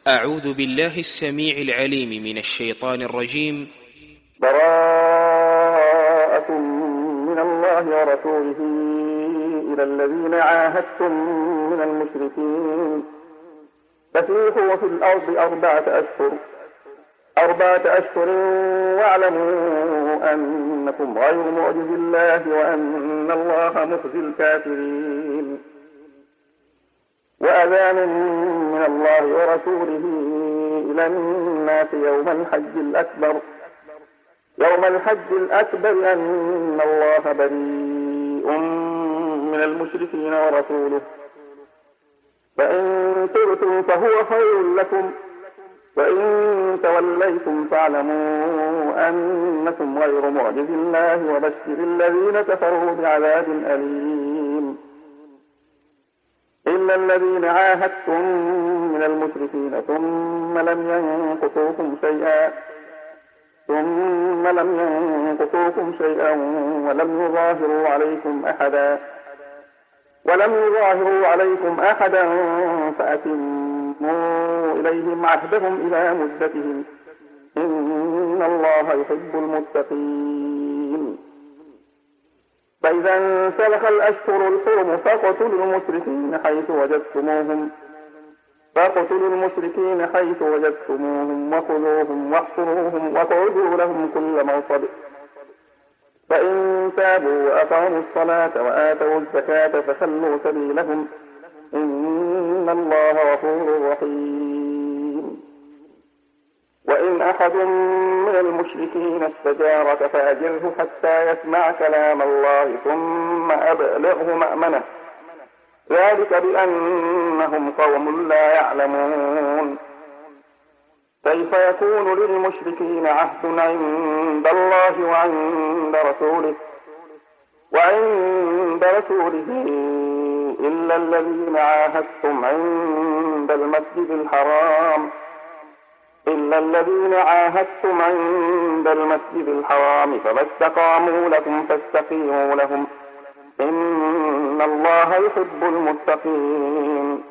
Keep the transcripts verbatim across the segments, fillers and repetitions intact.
أعوذ بالله السميع العليم من الشيطان الرجيم. براءة من الله ورسوله إلى الذين عاهدتم من المشركين فسيحوا في الأرض أربعة أشهر أربعة أشهر واعلموا أنكم غير معجز الله وأن الله مخزي الكافرين. وأذان من الله ورسوله إلى الناس يوم الحج الأكبر يوم الحج الأكبر أن الله بريء من المشركين ورسوله، فإن تبتم فهو خير لكم، وإن توليتم فاعلموا أنكم غير معجز الله وبشر الذين كفروا بعذاب أليم. إلا الذين عاهدتم من المشركين ثم لم ينقصوكم شيئا ثم لم ينقصوكم شيئا ولم يظاهروا عليكم أحدا ولم يظاهروا عليكم أحدا فأتموا إليهم عهدهم إلى مدتهم، إن الله يحب المتقين. فإذا انسلخ الأشهر الحرم فاقتلوا المشركين حيث وجدتموهم فاقتلوا المشركين حيث وجدتموهم وخذوهم واحصروهم واقعدوا لهم كل مرصد، فإن تابوا وأقاموا الصلاة وآتوا الزكاة فخلوا سبيلهم، إن الله غفور رحيم. وإن أحد من المشركين استجارك فأجره حتى يسمع كلام الله ثم أبلغه مأمنه، ذلك بأنهم قوم لا يعلمون. كيف يكون للمشركين عهد عند الله وعند رسوله وعند رسوله إلا الذين عاهدتم عند المسجد الحرام إلا الذين عاهدتم عند المسجد الحرام فما استقاموا لكم فاستقيموا لهم، إن الله يحب المتقين.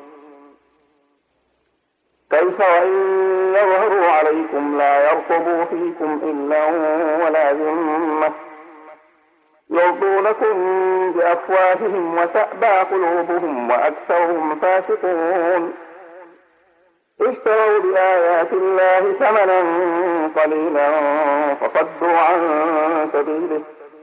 كيف وإن يظهروا عليكم لا يرقبوا فيكم إلا ولا ذمة يرضونكم بأفواههم وتأبى قلوبهم وأكثرهم فاسقون. اشتروا بآيات الله ثمنا قليلا فصدوا عن سبيله،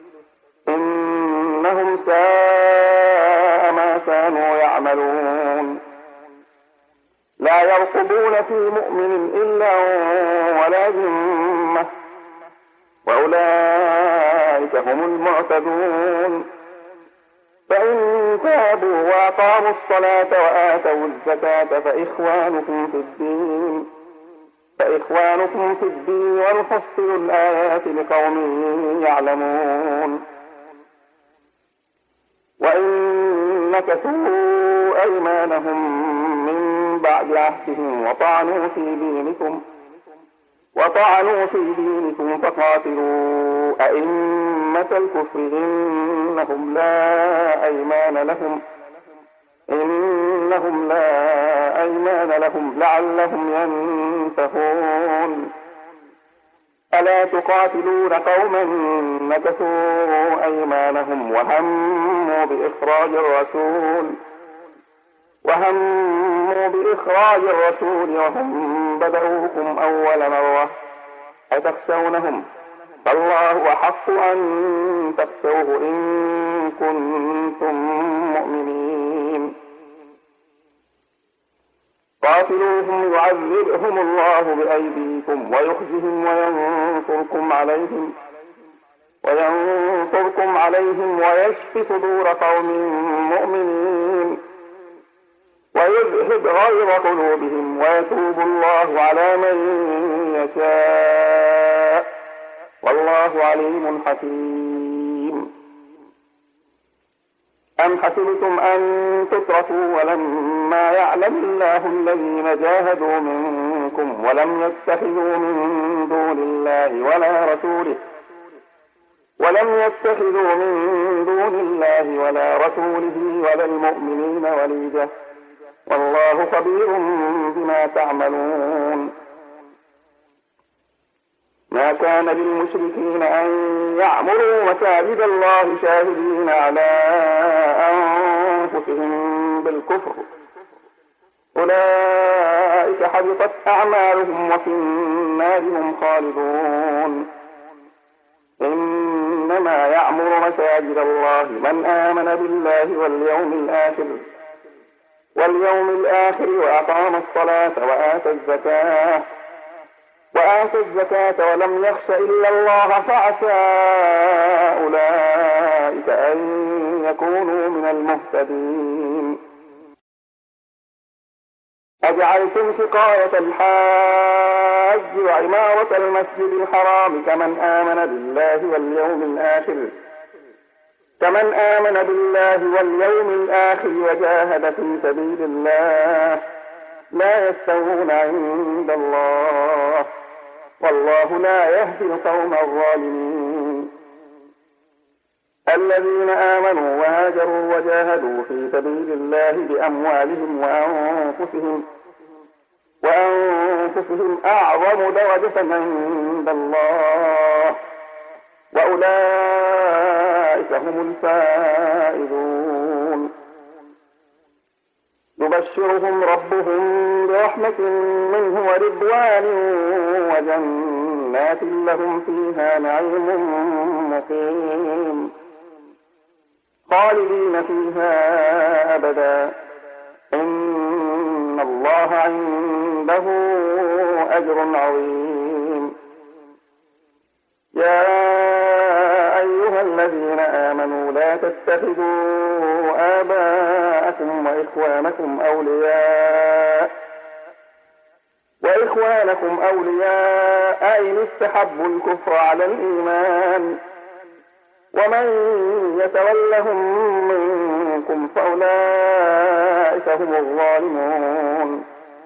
إنهم ساء ما كانوا يعملون. لا يرقبون في مؤمن إلا ولا ذمة وأولئك هم المعتدون. فإن تابوا وأقاموا الصلاة وآتوا الزكاة فإخوانكم في الدين فإخوانكم في الدين ونفصل الآيات لقوم يعلمون. وإن نكثوا أيمانهم من بعد عهدهم وطعنوا في دينكم وطعنوا في دينكم فقاتلوا أئمة الكفر إنهم لا أيمان لهم إنهم لا أيمان لهم لعلهم ينتهون. ألا تقاتلون قوما نكثوا أيمانهم وهموا بإخراج الرسول وهموا بإخراج الرسول وهم بدأوكم أول مرة أتخشونهم فالله أحق أن تخشوه إن كنتم مؤمنين. قاتلوهم يعذبهم الله بأيديكم ويخزهم وينصركم عليهم وينصركم عليهم ويشف صدور قوم مؤمنين ويذهب غيظ قلوبهم ويتوب الله على من يشاء والله عليم حكيم. أم حسبتم أن تتركوا ولما يعلم الله الذين جاهدوا منكم ولم يتخذوا من دون الله ولا رسوله ولم يتخذوا من دون الله ولا رسوله ولا المؤمنين وليجة والله خبير بما تعملون. ما كان للمشركين أن يعمروا مساجد الله شاهدين على أنفسهم بالكفر، أولئك حبطت أعمالهم وفي النار هم خالدون. إنما يعمر مساجد الله من آمن بالله واليوم الآخر واليوم الآخر وأقام الصلاة وآتى الزكاة وآتى الزكاة ولم يخش إلا الله فعسى أولئك أن يكونوا من المهتدين. أجعلتم سقاية الحاج وعمارة المسجد الحرام كمن آمن بالله واليوم الآخر كمن آمن بالله واليوم الآخر وجاهد في سبيل الله لا يستوون عند الله والله لا يهدي القوم الظالمين. الذين آمنوا وهاجروا وجاهدوا في سبيل الله بأموالهم وأنفسهم وأنفسهم أعظم درجة عند الله وأولئك هم الفائزون. يبشرهم ربهم برحمة منه ورضوان وجنات لهم فيها نعيم مقيم خالدين فيها أبدا إن الله عنده أجر عظيم. يا أيها الذين آمنوا لا تتخذوا آباءكم وإخوانكم أولياء وإخوانكم أولياء إن استحبوا الكفر على الإيمان ومن يتولهم منكم فأولئك هم الظالمون.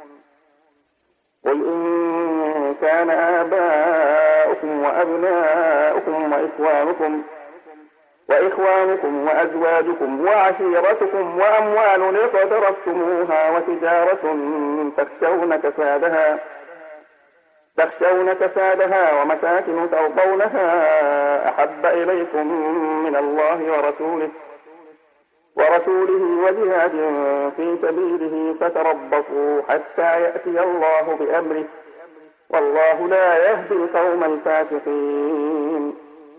قل إن كان آباؤكم وأبناؤكم وإخوانكم وإخوانكم وأزواجكم وعشيرتكم وأموال اقترفتموها وتجارة تخشون كسادها تخشون كسادها ومساكن ترضونها أحب إليكم من الله ورسوله ورسوله وجهاد في سبيله فتربصوا حتى يأتي الله بأمره والله لا يهدي القوم الفاسقين.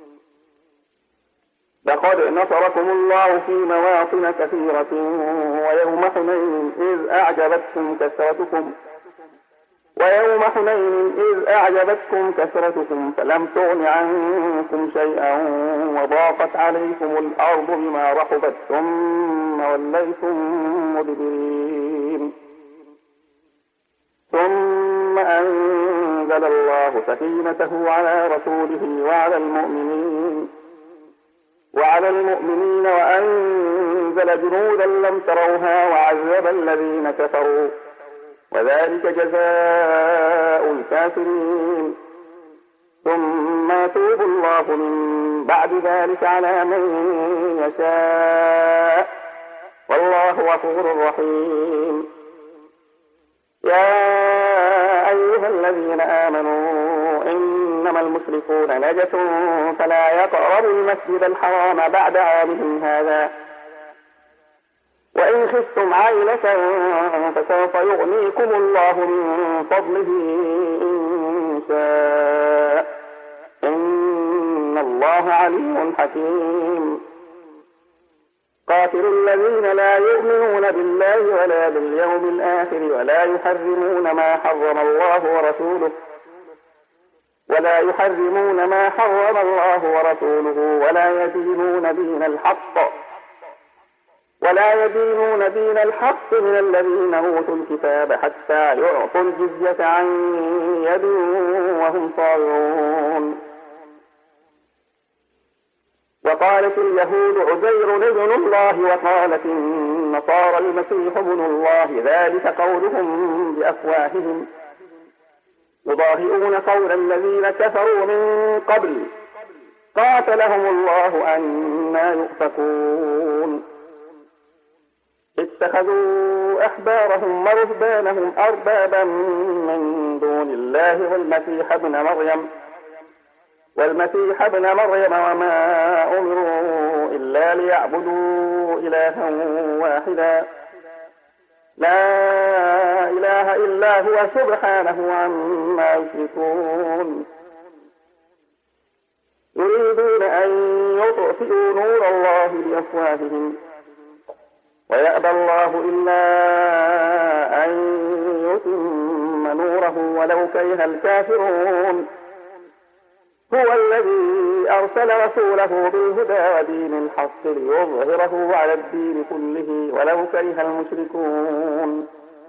لقد نصركم الله في مواطن كثيرة ويوم حنين إذ أعجبتكم كثرتكم ويوم حنين إذ أعجبتكم كثرتكم فلم تغن عنكم شيئا وضاقت عليكم الأرض بما رحبت ثم وليتم مدبرين. ثم أنزل الله سكينته على رسوله وعلى المؤمنين وعلى المؤمنين وأنزل جنودا لم تروها وعذب الذين كفروا وذلك جزاء الكافرين. ثم يتوب الله من بعد ذلك على من يشاء والله غفور رحيم. يا أيها الذين آمنوا إنما المشركون نجس فلا يقربوا المسجد الحرام بعد عامهم هذا وإن خفتم عيلة فسوف يغنيكم الله من فضله إن شاء إن الله عليم حكيم. قاتلوا الذين لا يؤمنون بالله ولا باليوم الآخر ولا يحرمون ما حرم الله ورسوله ولا يحرمون ما حرم الله ورسوله ولا يدينون دين الحق ولا يدينون دين الحق من الذين أوتوا الكتاب حتى يعطوا الجزية عن يد وهم صاغرون. وقالت اليهود عزير ابن الله وقالت النصارى المسيح ابن الله ذلك قولهم بأفواههم يضاهئون قول الذين كفروا من قبل قاتلهم الله أنى يؤفكون. اتخذوا أحبارهم ورهبانهم أربابا من دون الله والمسيح ابن مريم والمسيح ابن مريم وما أمروا إلا ليعبدوا إلها واحدا لا إله إلا هو سبحانه عما يشركون يريدون أن يطفئوا نور الله بأفواههم ويأبى الله إلا أن يتم نوره ولو كره الكافرون هو الذي أرسل رسوله بالهدى ودين الحق ليظهره على الدين كله ولو كره المشركون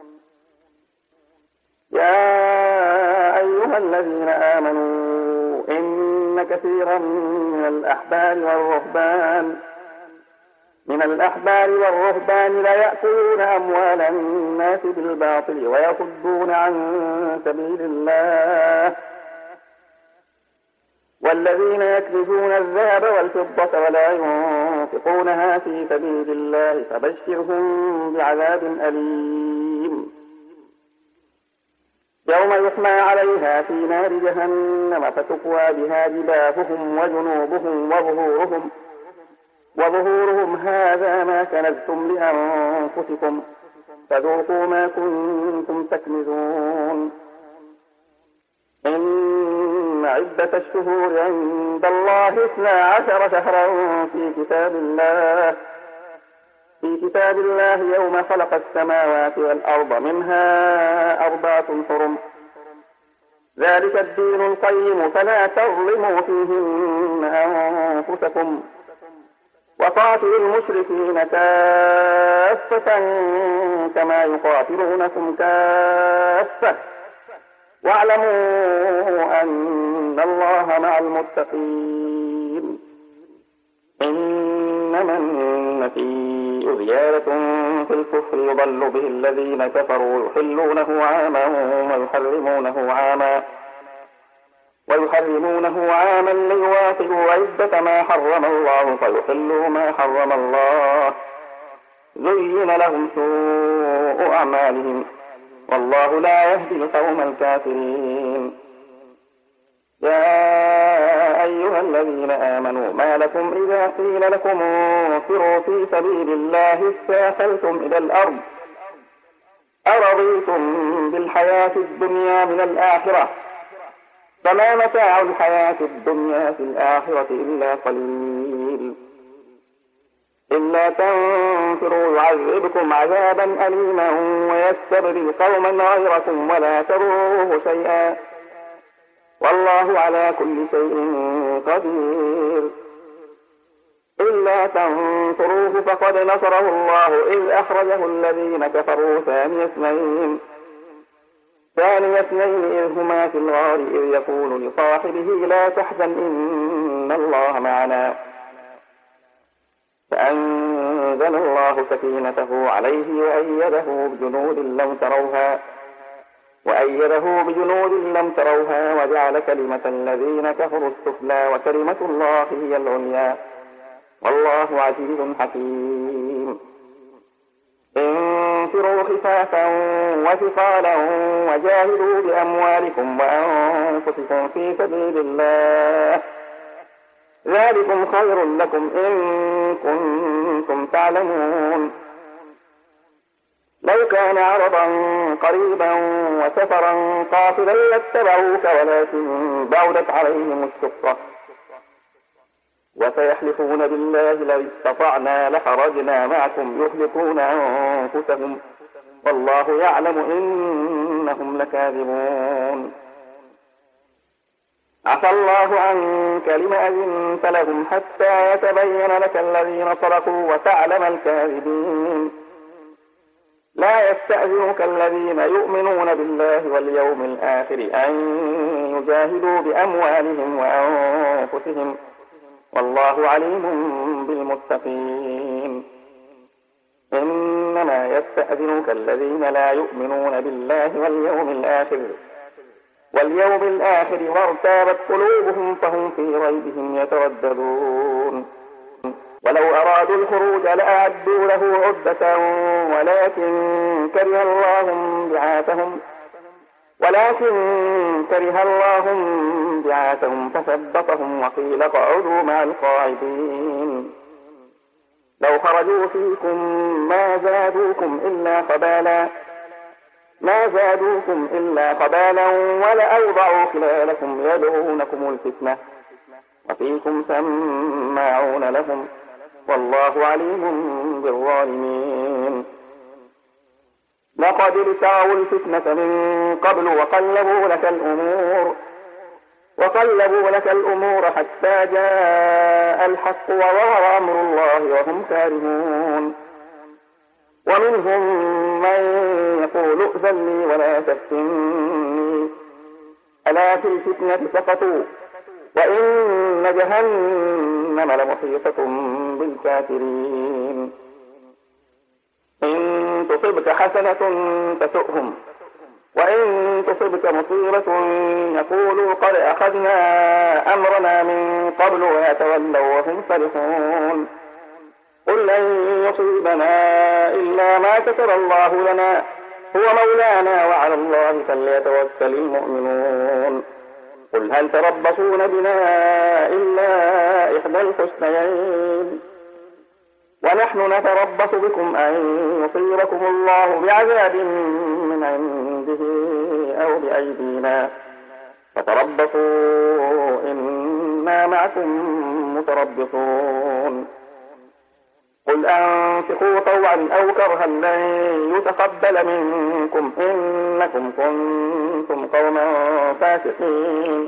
يا أيها الذين آمنوا إن كثيرا من الأحبار والرهبان من الأحبار والرهبان ليأكلون أموال الناس بالباطل ويصدون عن سبيل الله والذين يكنزون الذهب والفضة ولا ينفقونها في سبيل الله فبشرهم بعذاب أليم يوم يحمى عليها في نار جهنم فتكوى بها جباههم وجنوبهم وظهورهم وظهورهم هذا ما كنزتم لأنفسكم فذوقوا ما كنتم تكنزون إن عدة الشهور عند الله اثنا عشر شهرا في كتاب الله في كتاب الله يوم خلق السماوات والأرض منها أربعة حرم ذلك الدين القيم فلا تظلموا فيهن أنفسكم وقاتلوا المشركين كافة كما يقاتلونكم كافة واعلموا أن الله مع المتقين إنما النسيء زيادة في الكفر يضل به الذين كفروا يحلونه عاما ويحرمونه عاما ويحرمونه عاما ليواطئوا عدة ما حرم الله فيحلوا ما حرم الله زين لهم سوء أعمالهم والله لا يهدي القوم الكافرين يا أيها الذين آمنوا ما لكم إذا قيل لكم انفروا في سبيل الله استاثلتم إلى الأرض أرضيتم بالحياة الدنيا من الآخرة فما متاع الحياة الدنيا في الآخرة إلا قليل إلا تنفروا يعذبكم عذابا أليما ويستبدل قوما غيركم ولا تضروه شيئا والله على كل شيء قدير إلا تنصروه فقد نصره الله إذ أخرجه الذين كفروا ثاني اثنين ثاني اثنين إذ هما في الغار إذ يقول لصاحبه لا تحزن إن الله معنا فأنزل الله سكينته عليه وأيده بجنود لم تروها وأيده بجنود لم تروها وجعل كلمة الذين كفروا السفلى وكلمة الله هي العليا والله عزيز حكيم انفروا خفافا وثقالا وجاهدوا بأموالكم وأنفسكم في سبيل الله ذلكم خير لكم إن كنتم تعلمون لو كان عرضا قريبا وسفرا قاصدا لاتبعوك ولكن بعدت عليهم الشقة وسيحلفون بالله لو استطعنا لخرجنا معكم يهلكون أنفسهم والله يعلم إنهم لكاذبون عفى الله عنك لم أذنت لهم حتى يتبين لك الذين صدقوا وتعلم الكاذبين لا يستأذنك الذين يؤمنون بالله واليوم الآخر أن يجاهدوا بأموالهم وأنفسهم والله عليم بالمتقين إنما يستأذنك الذين لا يؤمنون بالله واليوم الآخر واليوم الآخر وارتابت قلوبهم فهم في ريبهم يترددون ولو أرادوا الخروج لأعدوا له عدة ولكن كره الله بعاثهم ولكن كره الله بعاثهم فثبطهم وقيل اقعدوا مع القاعدين. لو خرجوا فيكم ما زادوكم إلا خبالا ما زادوكم إلا خبالا ولأوضعوا خلالكم يبغونكم الفتنة وفيكم سماعون لهم والله عليم بالظالمين. لقد ابتغوا الفتنة من قبل وقلبوا لك الأمور وقلبوا لك الأمور حتى جاء الحق وظهر أمر الله وهم كارهون. ومنهم من يقول ائذن لي ولا تفتني ألا في الفتنة سقطوا وإن جهنم لمحيطة بالكافرين. إن تصبك حسنة تسؤهم وإن تصبك مصيبة يقولوا قد أخذنا أمرنا من قبل ويتولوا وهم فرحون. قل لن يصيبنا إلا ما كتب الله لنا هو مولانا وعلى الله فليتوكل المؤمنون. قل هل تربصون بنا إلا إحدى الحسنيين ونحن نتربص بكم أن يصيبكم الله بعذاب من عنده أو بأيدينا فتربصوا إنا معكم متربصون. قل أنفقوا طوعا أو كرها لن يتقبل منكم إنكم كنتم قوما فاسقين.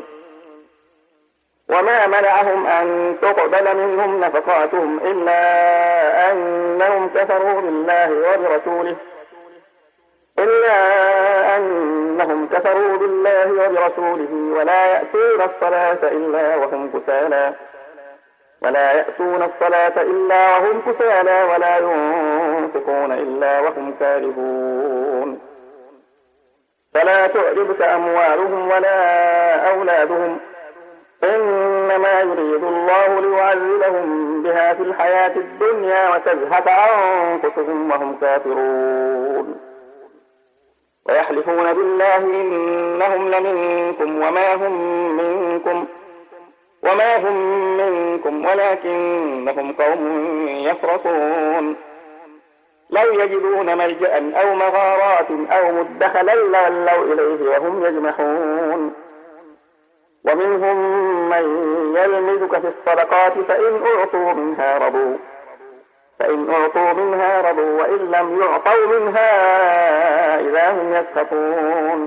وما منعهم أن تقبل منهم نفقاتهم إلا أنهم كفروا بالله وبرسوله إلا أنهم كفروا بالله وبرسوله ولا يأتون الصلاة إلا وهم كسالى ولا يأتون الصلاة إلا وهم كسالى ولا ينفقون إلا وهم كارهون. فلا تعجبك أموالهم ولا أولادهم إنما يريد الله ليعذبهم بها في الحياة الدنيا وتزهق أنفسهم وهم كافرون. ويحلفون بالله إنهم لمنكم وما هم منكم وما هم منكم ولكنهم قوم يفرقون. لو يجدون ملجأ أو مغارات أو مدخلا لولوا إليه وهم يجمحون. ومنهم من يلمزك في الصدقات فإن أعطوا منها رضوا فإن أعطوا منها رضوا وإن لم يعطوا منها إذا هم يسخطون.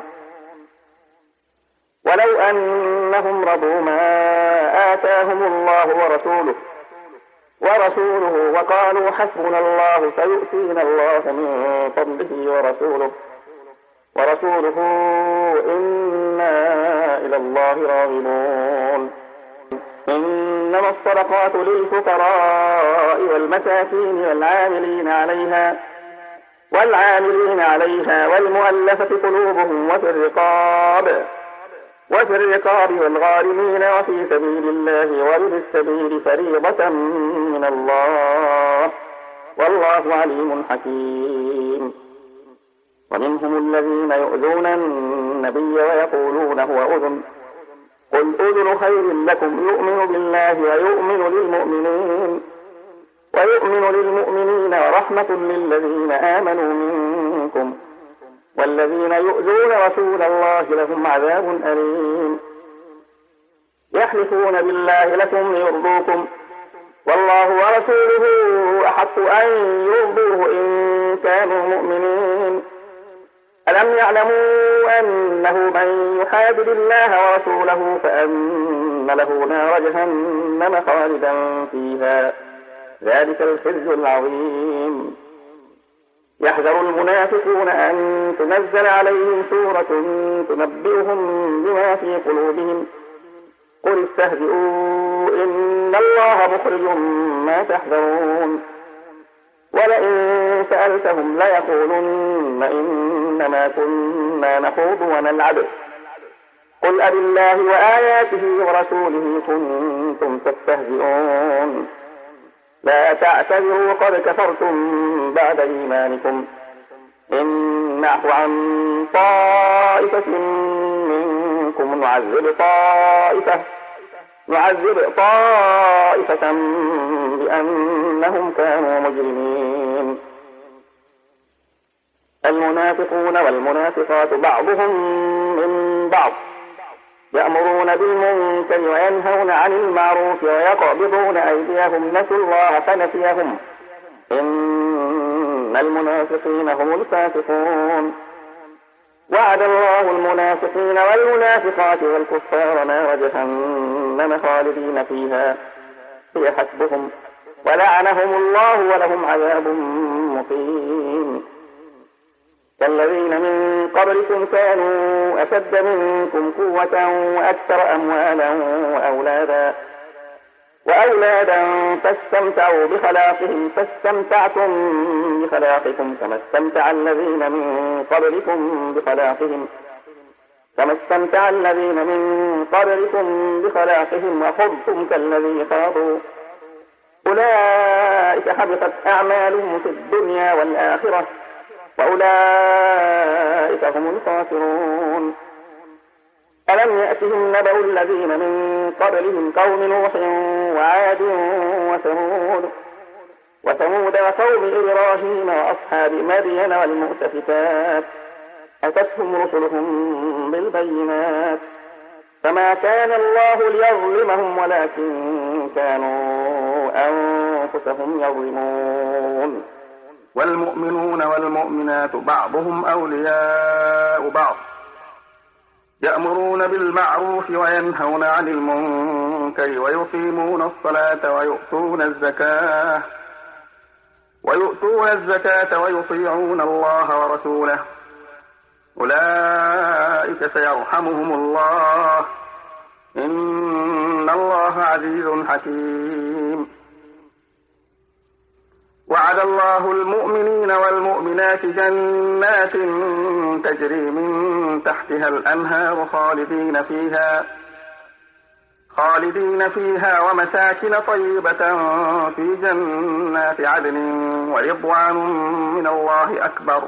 ولو أنهم رضوا ما آتاهم الله ورسوله ورسوله وقالوا حسبنا الله سيؤتينا الله من فضله ورسوله ورسوله إنا إلى الله راغبون. إنما الصدقات للفقراء والمساكين والعاملين عليها والعاملين عليها والمؤلفة قلوبهم وفي الرقاب وفي الرقاب والغارمين وفي سبيل الله وابن السبيل فريضة من الله والله عليم حكيم. ومنهم الذين يؤذون النبي ويقولون هو أذن قل أذن خير لكم يؤمن بالله ويؤمن للمؤمنين ويؤمن للمؤمنين ورحمة للذين آمنوا منكم والذين يؤذون رسول الله لهم عذاب أليم. يحلفون بالله لكم ليرضوكم والله ورسوله أحق أن يرضوه إن كانوا مؤمنين. ألم يعلموا أنه من يحادد الله ورسوله فأن له نار جهنم خالدا فيها ذلك الخزي العظيم. يحذر المنافقون أن تنزل عليهم سورة تنبئهم بما في قلوبهم قل استهزئوا إن الله مخرج ما تحذرون. ولئن سألتهم ليقولن إنما كنا نخوض ونلعب قل أبالله وآياته ورسوله كنتم تستهزئون. لا تعتذروا قد كفرتم بعد إيمانكم إن نعف عن طائفة منكم نعذب طائفة نعذب طائفة بأنهم كانوا مجرمين. المنافقون والمنافقات بعضهم من بعض يأمرون بالمنكر وينهون عن المعروف ويقبضون أيديهم نسوا الله فنسيهم إن المنافقين هم الفاسقون. وعد الله المنافقين والمنافقات والكفار نار جهنم خالدين فيها هي حسبهم ولعنهم الله ولهم عذاب مقيم. كالذين من قبلكم كانوا أشد منكم قوة وأكثر أموالا وأولادا وأولادا فاستمتعوا بخلاقهم فاستمتعتم بخلاقكم كما استمتع الذين من قبلكم بخلاقهم كما استمتع الذين من قبلكم بخلاقهم وخضتم كالذي خاضوا أولئك حبطت أعمالهم في الدنيا والآخرة وأولئك هم الخاسرون. ألم يأتهم نبأ الذين من قبلهم قوم نوح وعاد وثمود وثمود وقوم إبراهيم وأصحاب مدين والمؤتفكات أتتهم رسلهم بالبينات فما كان الله ليظلمهم ولكن كانوا أنفسهم يظلمون. والمؤمنون والمؤمنات بعضهم أولياء بعض يأمرون بالمعروف وينهون عن المنكر ويقيمون الصلاة ويؤتون الزكاة ويؤتون الزكاة ويطيعون الله ورسوله أولئك سيرحمهم الله إن الله عزيز حكيم. وعد الله المؤمنين والمؤمنات جنات تجري من تحتها الأنهار خالدين فيها خالدين فيها ومساكن طيبة في جنات عدن ورضوان من الله أكبر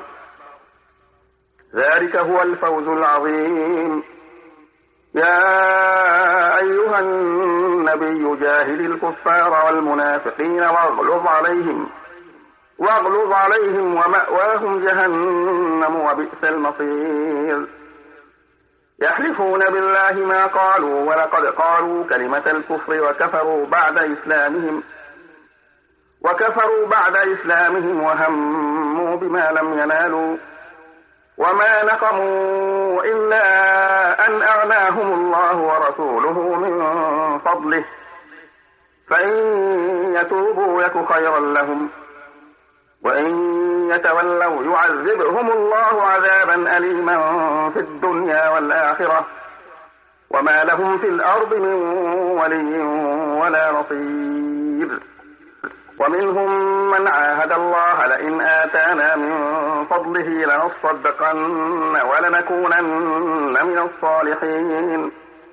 ذلك هو الفوز العظيم. يا أيها النبي جاهد الكفار والمنافقين واغلظ عليهم واغلظ عليهم ومأواهم جهنم وبئس المصير. يحلفون بالله ما قالوا ولقد قالوا كلمة الكفر وكفروا بعد إسلامهم وكفروا بعد إسلامهم وهموا بما لم ينالوا وما نقموا إلا أن أغناهم الله ورسوله من فضله فإن يتوبوا يك خيرا لهم وإن يتولوا يعذبهم الله عذابا أليما في الدنيا والآخرة وما لهم في الأرض من ولي ولا نصير. ومنهم من عاهد الله لئن آتانا من فضله لنصدقن ولنكونن من الصالحين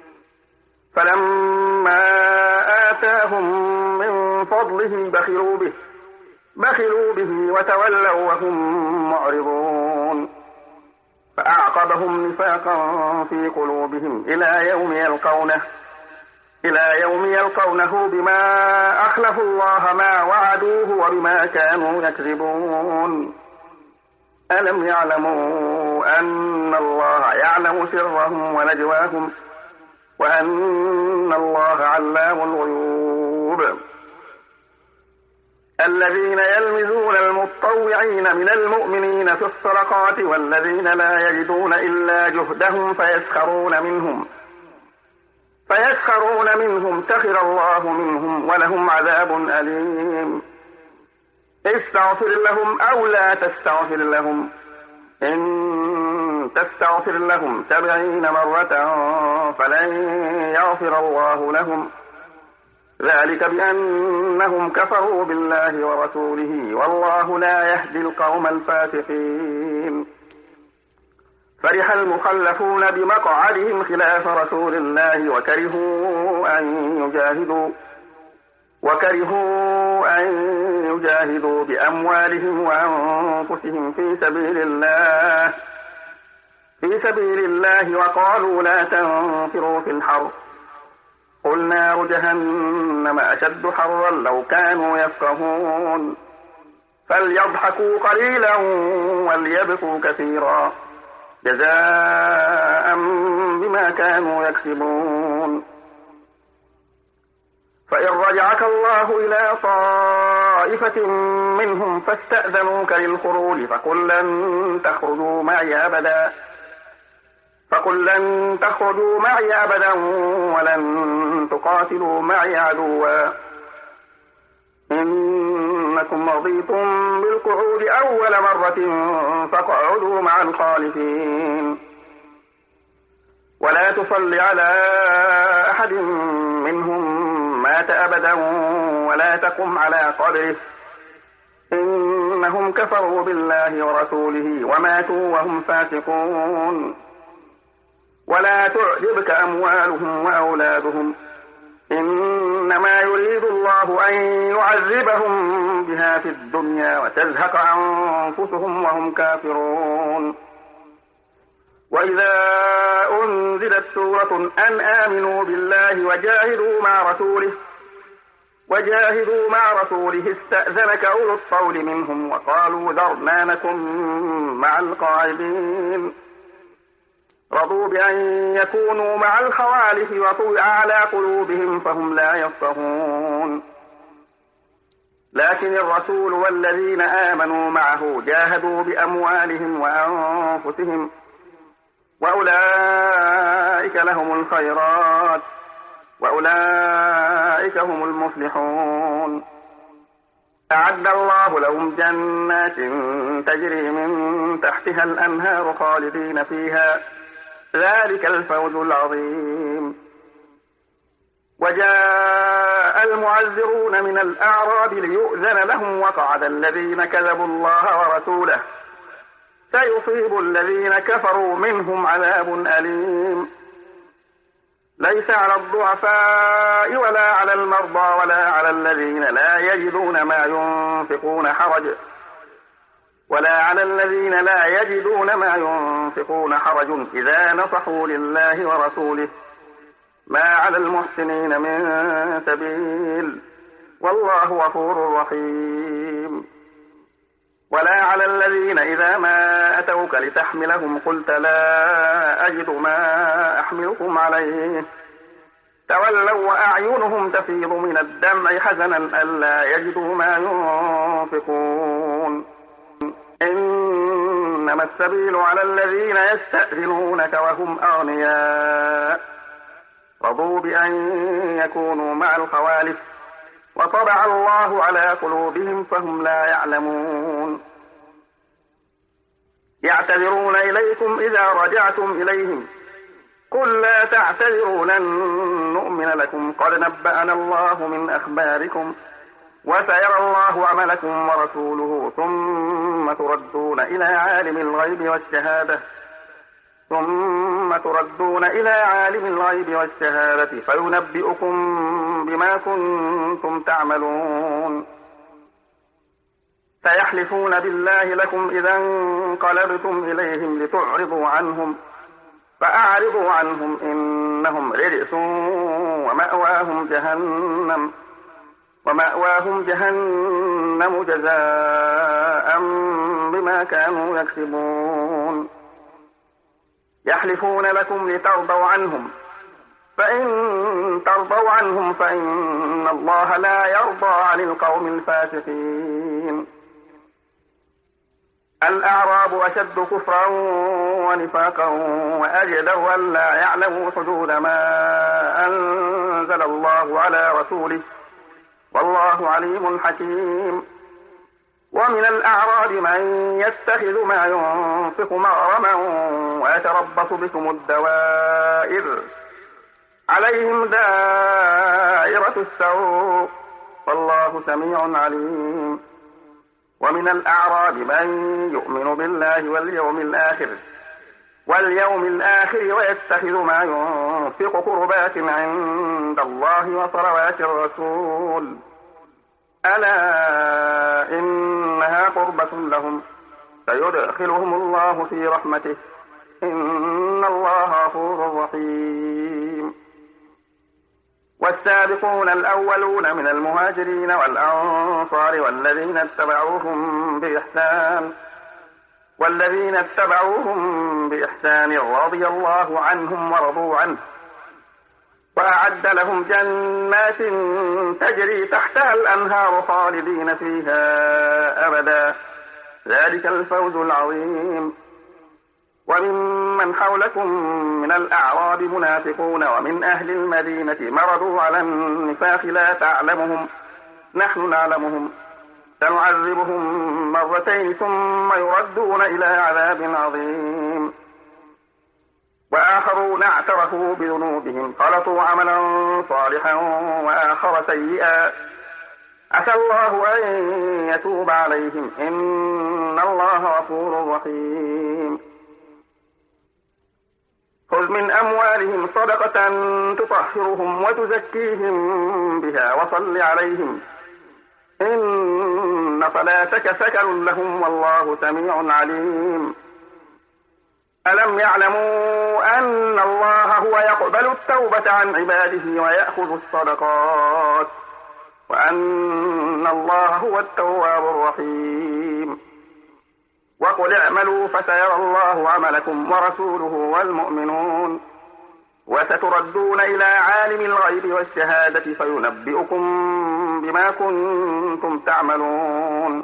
فلما آتاهم من فضله بخلوا به بخلوا به وتولوا وهم معرضون فأعقبهم نفاقا في قلوبهم إلى يوم يلقونه إلى يوم يلقونه بما أخلفوا الله ما وعدوه وبما كانوا يكذبون. ألم يعلموا أن الله يعلم سرهم ونجواهم وأن الله علام الغيوب. الذين يلمزون المتطوعين من المؤمنين في الصدقات والذين لا يجدون إلا جهدهم فيسخرون منهم فيسخرون منهم سخر الله منهم ولهم عذاب أليم. استغفر لهم أو لا تستغفر لهم إن تستغفر لهم سبعين مرة فلن يغفر الله لهم ذلك بأنهم كفروا بالله ورسوله والله لا يهدي القوم الفاسقين. فرح المخلفون بمقعدهم خلاف رسول الله وكرهوا أن يجاهدوا وكرهوا أن يجاهدوا بأموالهم وأنفسهم في سبيل الله في سبيل الله وقالوا لا تنفروا في الحر قل نار جهنم أشد حرا لو كانوا يفقهون فليضحكوا قليلا وليبكوا كثيرا جزاء بما كانوا يكسبون فإن رجعك الله إلى طائفة منهم فاستأذنوك للخروج فقل لن تخرجوا معي أبدا فقل لن تخرجوا معي أبدا ولن تقاتلوا معي عدوا إنكم رضيتم بالقعود أول مرة فاقعدوا مع الخالفين ولا تصل على أحد منهم مات أبدا ولا تقم على قبره إنهم كفروا بالله ورسوله وماتوا وهم فاسقون ولا تعجبك أموالهم وأولادهم إنما يريد الله أن يعذبهم بها في الدنيا وتزهق أنفسهم وهم كافرون وإذا أنزلت سورة أن آمنوا بالله وجاهدوا مع رسوله وجاهدوا مع رسوله استأذنك أولو الطول منهم وقالوا ذرنا نكن مع القاعدين رضوا بأن يكونوا مع الخوالف وطبع على قلوبهم فهم لا يفقهون لكن الرسول والذين آمنوا معه جاهدوا بأموالهم وأنفسهم وأولئك لهم الخيرات وأولئك هم المفلحون أعد الله لهم جنات تجري من تحتها الأنهار خالدين فيها ذلك الفوز العظيم وجاء المعذرون من الأعراب ليؤذن لهم وقعد الذين كذبوا الله ورسوله سيصيب الذين كفروا منهم عذاب أليم ليس على الضعفاء ولا على المرضى ولا على الذين لا يجدون ما ينفقون حرج ولا على الذين لا يجدون ما ينفقون حرج إذا نصحوا لله ورسوله ما على المحسنين من سبيل والله غفور رحيم ولا على الذين إذا ما أتوك لتحملهم قلت لا أجد ما أحملكم عليه تولوا وأعينهم تفيض من الدمع حزنا ألا يجدوا ما ينفقون إنما السبيل على الذين يستأذنونك وهم أغنياء رضوا بأن يكونوا مع الخوالف وطبع الله على قلوبهم فهم لا يعلمون يعتذرون إليكم إذا رجعتم إليهم قل لا تعتذروا لن نؤمن لكم قد نبأنا الله من أخباركم وسيرى الله عملكم ورسوله ثم تردون إلى عالم الغيب والشهادة ثم تردون إلى عالم الغيب والشهادة فينبئكم بما كنتم تعملون سيحلفون بالله لكم إذا انقلبتم إليهم لتعرضوا عنهم فأعرضوا عنهم إنهم رجس ومأواهم جهنم ومأواهم جهنم جزاء بما كانوا يكسبون يحلفون لكم لترضوا عنهم فإن ترضوا عنهم فإن الله لا يرضى عن القوم الفاسقين الأعراب أشد كفرا ونفاقا وأجدر أن لا يعلموا حدود ما أنزل الله على رسوله والله عليم حكيم ومن الأعراب من يتخذ ما ينفق مغرما ويتربص بكم الدوائر عليهم دائرة السوء والله سميع عليم ومن الأعراب من يؤمن بالله واليوم الآخر واليوم الآخر ويتخذ ما ينفق قربات عند الله وصلوات الرسول ألا إنها قربة لهم سيدخلهم الله في رحمته إن الله غفور رحيم. والسابقون الأولون من المهاجرين والأنصار والذين اتبعوهم بإحسان والذين اتبعوهم بإحسان رضي الله عنهم ورضوا عنه وأعد لهم جنات تجري تحتها الأنهار خالدين فيها أبدا ذلك الفوز العظيم. وممن حولكم من الأعراب منافقون ومن أهل المدينة مرضوا على النفاق لا تعلمهم نحن نعلمهم سنعذبهم مرتين ثم يردون إلى عذاب عظيم. وآخرون اعترفوا بذنوبهم خلطوا عملا صالحا وآخر سيئا عسى الله أن يتوب عليهم إن الله غفور رحيم. خذ من أموالهم صدقة تطهرهم وتزكيهم بها وصل عليهم إن صلاتك سكن لهم والله سميع عليم. ألم يعلموا أن الله هو يقبل التوبة عن عباده ويأخذ الصدقات وأن الله هو التواب الرحيم. وقل اعملوا فسيرى الله عملكم ورسوله والمؤمنون وستردون إلى عالم الغيب والشهادة فينبئكم بما كنتم تعملون.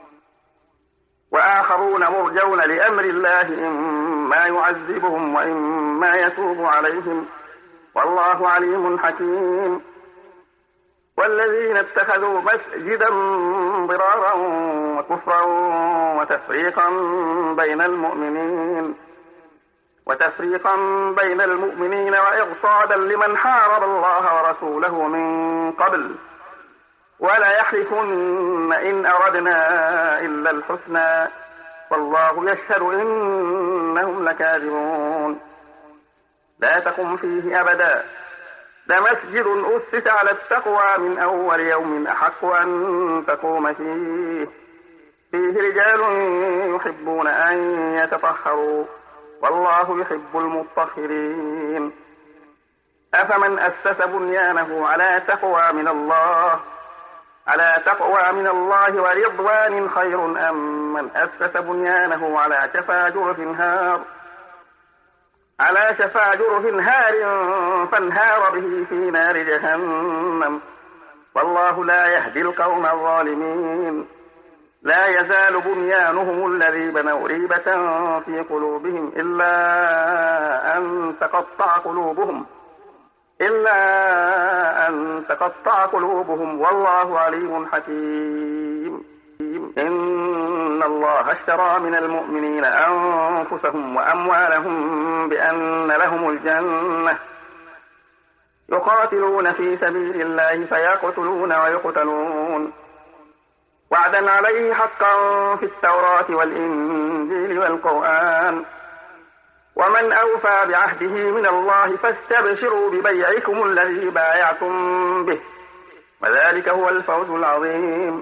وآخرون مرجون لأمر الله إما يعذبهم وإما يتوب عليهم والله عليم حكيم. والذين اتخذوا مسجدا ضرارا وكفرا وتفريقا بين المؤمنين وتفريقا بين المؤمنين وإرصادا لمن حارب الله ورسوله من قبل ولا يحلفن إن أردنا إلا الحسنى والله يشهد إنهم لكاذبون. لا تقم فيه أبدا لمسجد أسس على التقوى من أول يوم أحق أن تقوم فيه فيه رجال يحبون أن يتطهروا والله يحب المطهرين. أفمن أسس بنيانه على تقوى من الله على تقوى من الله ورضوان خير أم من أسس بنيانه على شفا جرف هار على شفا جرف هار فانهار به في نار جهنم والله لا يهدي القوم الظالمين. لا يزال بنيانهم الذي بنوا ريبة في قلوبهم إلا أن تقطع قلوبهم إلا أن تقطع قلوبهم والله عليم حكيم. إن الله اشترى من المؤمنين أنفسهم وأموالهم بأن لهم الجنة يقاتلون في سبيل الله فيقتلون ويقتلون وعدا عليه حقا في التوراة والإنجيل والقرآن ومن أوفى بعهده من الله فاستبشروا ببيعكم الذي بايعتم به وذلك هو الفوز العظيم.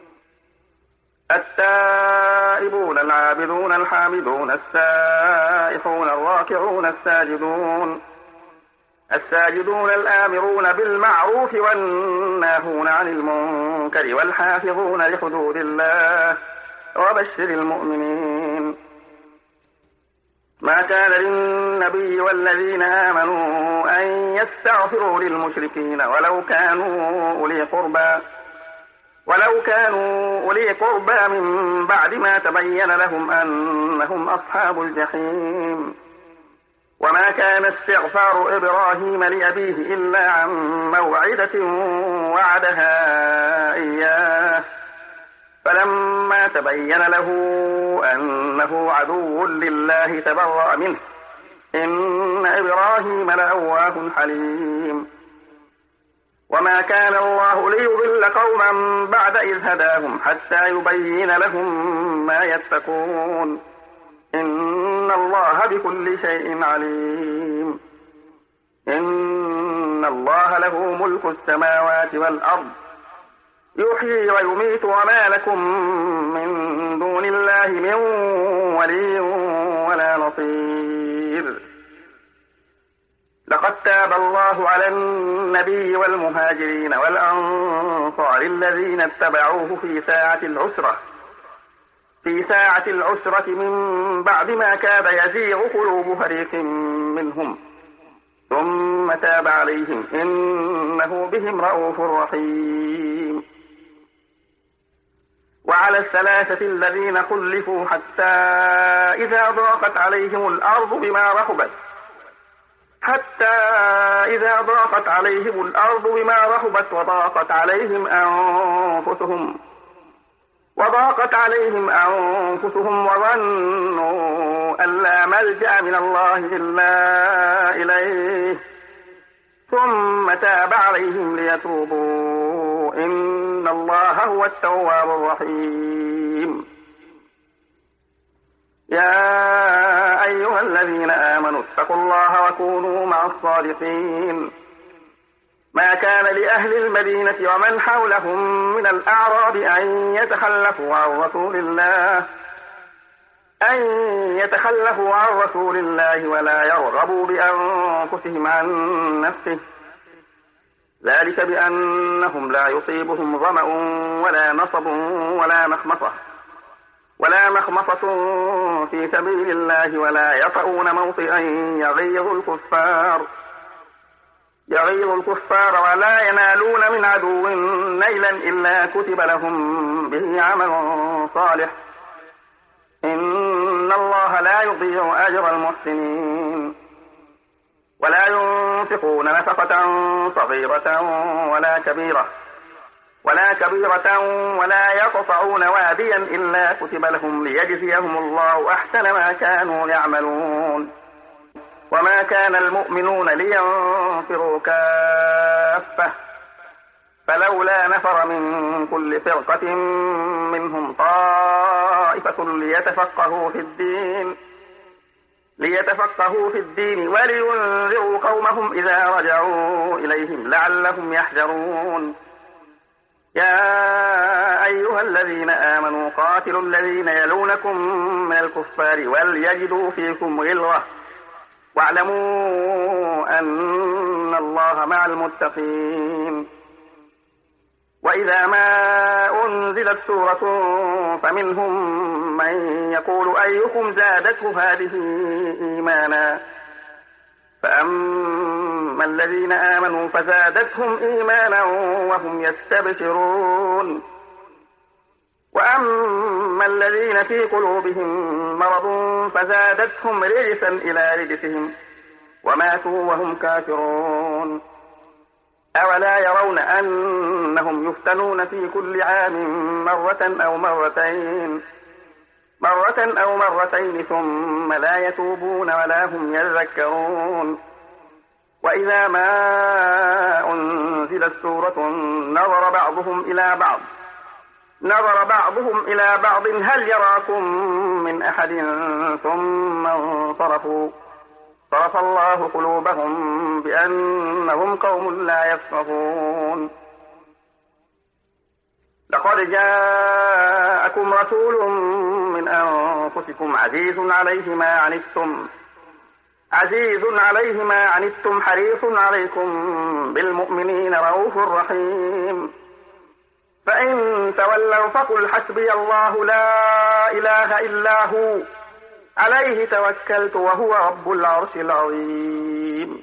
التائبون العابدون الحامدون السائحون الراكعون الساجدون الساجدون الآمرون بالمعروف والناهون عن المنكر والحافظون لحدود الله وبشر المؤمنين. ما كان للنبي والذين آمنوا أن يستغفروا للمشركين ولو كانوا أولي قربى ولو كانوا أولي قربى من بعد ما تبين لهم أنهم أصحاب الجحيم. وما كان استغفار إبراهيم لأبيه إلا عن موعدة وعدها إياه فلما تبين له أنه عدو لله تبرأ منه إن إبراهيم لأواه حليم. وما كان الله ليضل قوما بعد إذ هداهم حتى يبين لهم ما يتقون إن الله بكل شيء عليم. إن الله له ملك السماوات والأرض يحيي ويميت وما لكم من دون الله من ولي ولا نصير. لقد تاب الله على النبي والمهاجرين والأنصار الذين اتبعوه في ساعة العسرة في ساعة العسرة من بعد ما كاد يزيغ قلوب فريق منهم ثم تاب عليهم إنه بهم رءوف رحيم. وعلى الثلاثة الذين خلفوا حتى إذا ضاقت عليهم الأرض بما رحبت حتى إذا ضاقت عليهم الأرض بما رحبت وضاقت عليهم أنفسهم وضاقت عليهم أنفسهم وظنوا أن لا ملجأ من الله إلا إليه ثم تاب عليهم ليتوبوا إن الله هو التواب الرحيم. يا أيها الذين آمنوا اتقوا الله وكونوا مع الصادقين. ما كان لأهل المدينة ومن حولهم من الأعراب أن يتخلفوا عن رسول الله أن يتخلفوا عن رسول الله ولا يرغبوا بأنفسهم عن نفسه ذلك بأنهم لا يصيبهم ظمأ ولا نصب ولا مخمصة ولا مخمصة في سبيل الله ولا يطؤون موطئا يغيظ الكفار يغيظ الكفار ولا ينالون من عدو نيلا إلا كتب لهم به عمل صالح إن الله لا يضيع أجر المحسنين. ولا ينفقون نفقة صغيرة ولا كبيرة ولا كبيرة ولا يقطعون واديا إلا كتب لهم ليجزيهم الله أحسن ما كانوا يعملون. وما كان المؤمنون لينفروا كافة فلولا نفر من كل فرقة منهم طائفة ليتفقهوا في الدين ليتفقهوا في الدين ولينذروا قومهم إذا رجعوا إليهم لعلهم يحذرون. يا أيها الذين آمنوا قاتلوا الذين يلونكم من الكفار وليجدوا فيكم غلظة واعلموا أن الله مع المتقين. وإذا ما أنزلت سورة فمنهم من يقول أيكم زادته هذه إيمانا فأما الذين آمنوا فزادتهم إيمانا وهم يستبشرون وأما الذين في قلوبهم مرض فزادتهم رجسا إلى رجسهم وماتوا وهم كافرون. أولا يرون أنهم يفتنون في كل عام مرة أو مرتين مرة أو مرتين ثم لا يتوبون ولا هم يذكرون. وإذا ما أنزلت سورة نظر بعضهم إلى بعض نظر بعضهم إلى بعض هل يراكم من أحد ثم انصرفوا صرف الله قلوبهم بأنهم قوم لا يفقهون. لقد جاءكم رسول من أنفسكم عزيز عليه ما عنتم عزيز عليه ما عنتم حريص عليكم بالمؤمنين رؤوف رحيم. فإن تولوا فقل حسبي الله لا إله إلا هو عليه توكلت وهو رب العرش العظيم.